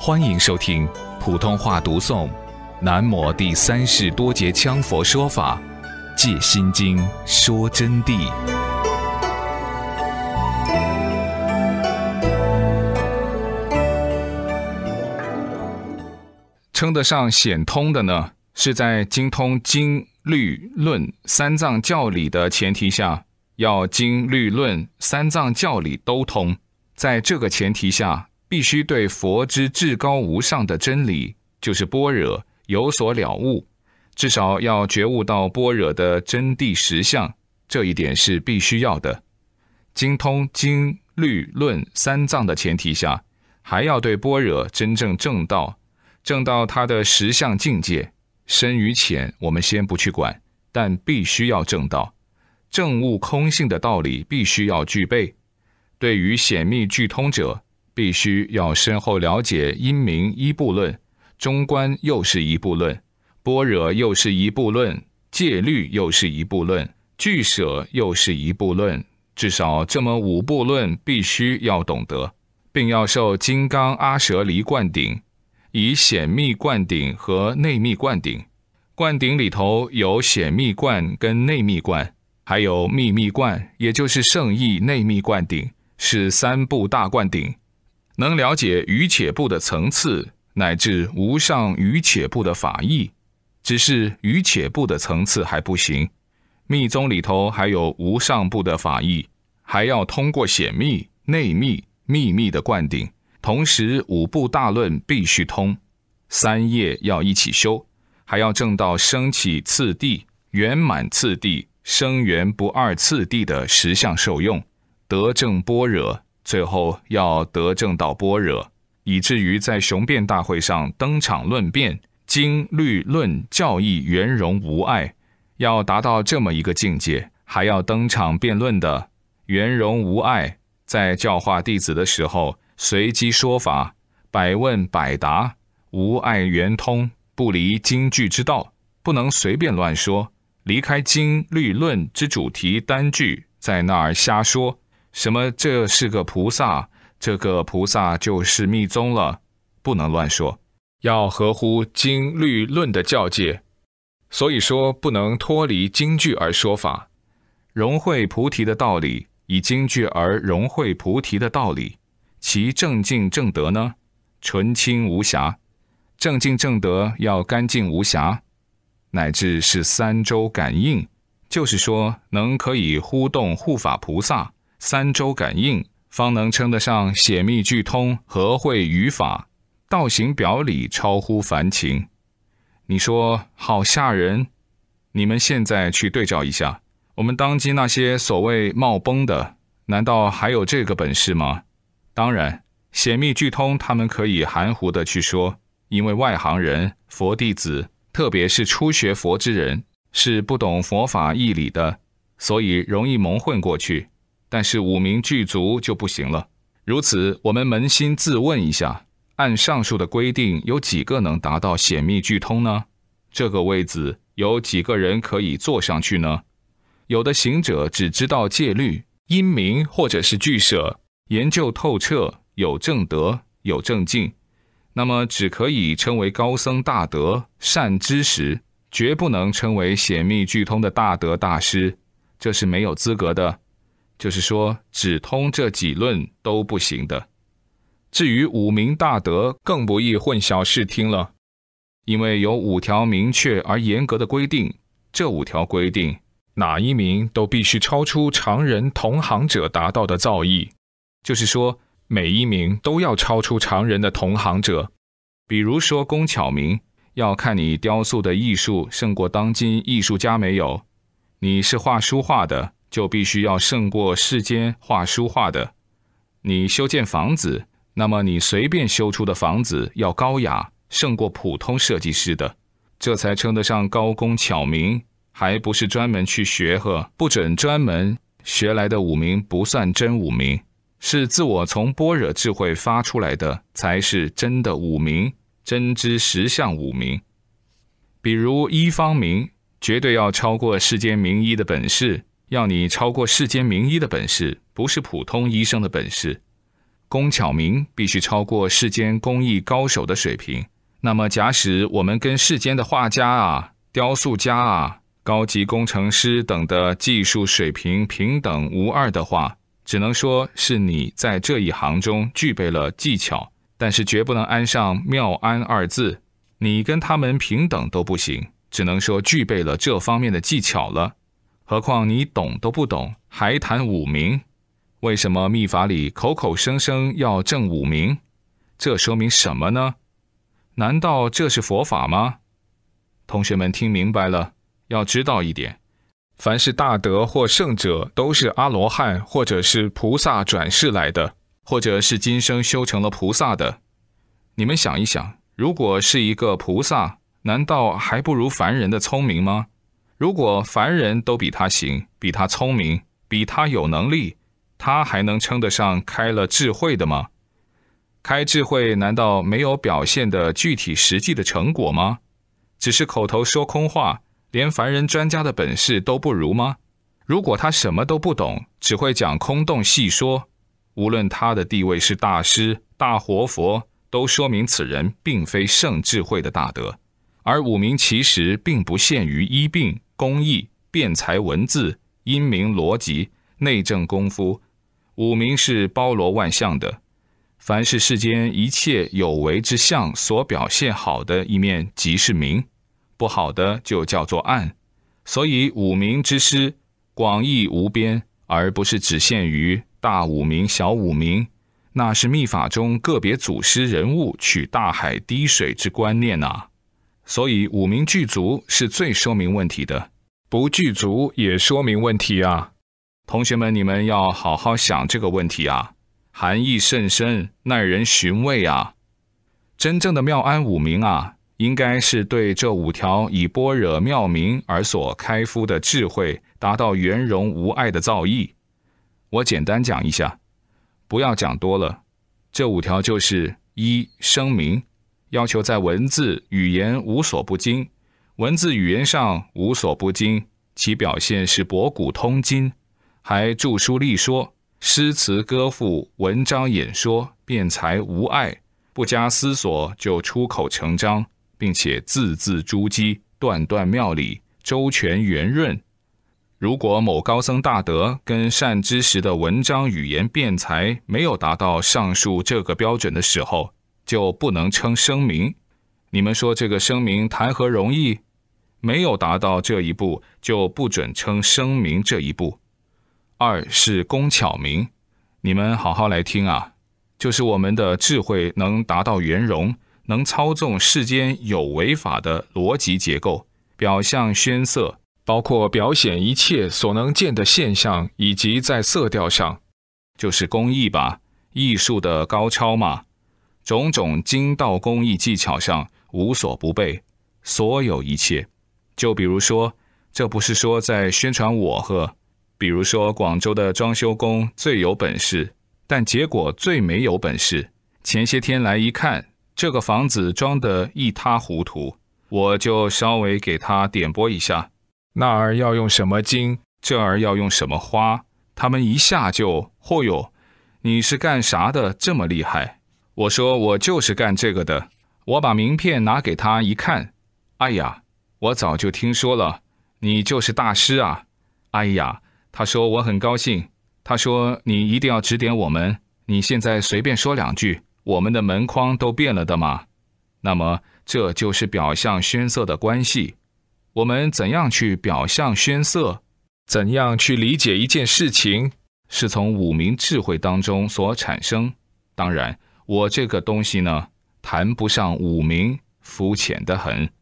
欢迎收听普通话读诵南摩第三世多杰羌佛说法戒心经说真谛。称得上显通的呢，是在精通经、律、论三藏教理的前提下，要经、律、论三藏教理都通。在这个前提下，必须对佛之至高无上的真理，就是般若，有所了悟，至少要觉悟到般若的真谛实相，这一点是必须要的。精通经、律、论三藏的前提下，还要对般若真正证到，证到它的实相境界，深与浅我们先不去管，但必须要证到。证悟空性的道理必须要具备。对于显密具通者，必须要深厚了解因明一部论，中观又是一部论，般若又是一部论，戒律又是一部论，俱舍又是一部论，至少这么5部论必须要懂得，并要受金刚阿舍离灌顶，以显密灌顶和内密灌顶。灌顶里头有显密灌跟内密灌，还有秘密灌，也就是圣意内密灌顶，是3部大灌顶。能了解余且部的层次，乃至无上余且部的法义，只是余且部的层次还不行。密宗里头还有无上部的法义，还要通过显密、内密、秘密的灌顶，同时5部大论必须通，3业要一起修，还要证到升起次第、圆满次第、生缘不二次第的实相受用，得证般若，最后要得证到般若，以至于在雄辩大会上登场论辩，经、律、论教义圆融无碍，要达到这么一个境界，还要登场辩论的圆融无碍，在教化弟子的时候随机说法，百问百答，无碍圆通，不离经句之道，不能随便乱说，离开经、律、论之主题单句，在那儿瞎说什么这是个菩萨，这个菩萨就是密宗了，不能乱说，要合乎经、律、论的教戒。所以说不能脱离经句而说法，融会菩提的道理，以经句而融会菩提的道理，其正净正德呢，纯清无瑕。正净正德要干净无瑕，乃至是3周感应，就是说能可以呼动护法菩萨，3周感应，方能称得上显密具通，合会语法，道行表里超乎凡情。你说好吓人，你们现在去对照一下，我们当今那些所谓冒崩的，难道还有这个本事吗？当然，显密具通他们可以含糊的去说，因为外行人、佛弟子，特别是初学佛之人，是不懂佛法义理的，所以容易蒙混过去。但是5明具足就不行了。如此，我们扪心自问一下，按上述的规定，有几个能达到显密具通呢？这个位子有几个人可以坐上去呢？有的行者只知道戒律、因明或者是俱舍，研究透彻，有正德，有正境，那么只可以称为高僧大德、善知识，绝不能称为显密具通的大德大师，这是没有资格的。就是说，只通这几论都不行的。至于5明大德，更不易混淆视听了，因为有5条明确而严格的规定，这5条规定，哪一名都必须超出常人同行者达到的造诣，就是说，每一名都要超出常人的同行者。比如说工巧明，要看你雕塑的艺术胜过当今艺术家没有，你是画书画的，就必须要胜过世间画书画的。你修建房子，那么你随便修出的房子要高雅，胜过普通设计师的，这才称得上高工巧明，还不是专门去学呵，不准专门学来的5明不算真5明，是自我从般若智慧发出来的，才是真的5明，真知实相5明。比如医方明，绝对要超过世间名医的本事，要你超过世间名医的本事，不是普通医生的本事。 工巧明必须超过世间工艺高手的水平。那么假使我们跟世间的画家啊、雕塑家啊、高级工程师等的技术水平平等无二的话，只能说是你在这一行中具备了技巧，但是绝不能安上妙安二字。你跟他们平等都不行，只能说具备了这方面的技巧了。何况你懂都不懂，还谈五明？为什么密法里口口声声要证五明？这说明什么呢？难道这是佛法吗？同学们听明白了，要知道一点，凡是大德或圣者，都是阿罗汉或者是菩萨转世来的，或者是今生修成了菩萨的。你们想一想，如果是一个菩萨，难道还不如凡人的聪明吗？如果凡人都比他行，比他聪明，比他有能力，他还能称得上开了智慧的吗？开智慧难道没有表现的具体实际的成果吗？只是口头说空话，连凡人专家的本事都不如吗？如果他什么都不懂，只会讲空洞细说，无论他的地位是大师、大活佛，都说明此人并非圣智慧的大德。而五明其实并不限于医病、工艺、辩才文字、音明逻辑、内政功夫，五明是包罗万象的。凡是世间一切有为之相所表现好的一面即是明，不好的就叫做暗。所以五明之师广义无边，而不是只限于大五明、小五明，那是密法中个别祖师人物取大海滴水之观念啊。所以五明具足是最说明问题的，不具足也说明问题啊。同学们，你们要好好想这个问题啊，含义甚深，耐人寻味啊。真正的妙安五明啊，应该是对这五条以般若妙明而所开敷的智慧达到圆融无碍的造诣。我简单讲一下，不要讲多了。这五条就是一、声明，要求在文字语言无所不精，文字语言上无所不精，其表现是博古通今，还著书立说，诗词歌赋、文章演说，辩才无碍，不加思索就出口成章，并且字字珠玑，段段妙理，周全圆润。如果某高僧大德跟善知识的文章语言辩才没有达到上述这个标准的时候，就不能称声明。你们说这个声明谈何容易？没有达到这一步，就不准称声明这一步。二是工巧明，你们好好来听啊，就是我们的智慧能达到圆融，能操纵世间有为法的逻辑结构、表象宣色，包括表显一切所能见的现象，以及在色调上，就是工艺吧，艺术的高超嘛。种种精道工艺技巧上无所不备，所有一切。就比如说，这不是说在宣传我呵，比如说广州的装修工最有本事，但结果最没有本事。前些天来一看，这个房子装得一塌糊涂，我就稍微给他点拨一下，那儿要用什么金，这儿要用什么花，他们一下就，嚯哟，你是干啥的这么厉害？我说我就是干这个的，我把名片拿给他一看，哎呀，我早就听说了，你就是大师啊！哎呀，他说我很高兴，他说你一定要指点我们，你现在随便说两句，我们的门框都变了的嘛。那么这就是表象宣色的关系。我们怎样去表象宣色，怎样去理解一件事情，是从五明智慧当中所产生。当然我这个东西呢，谈不上五明，肤浅得很。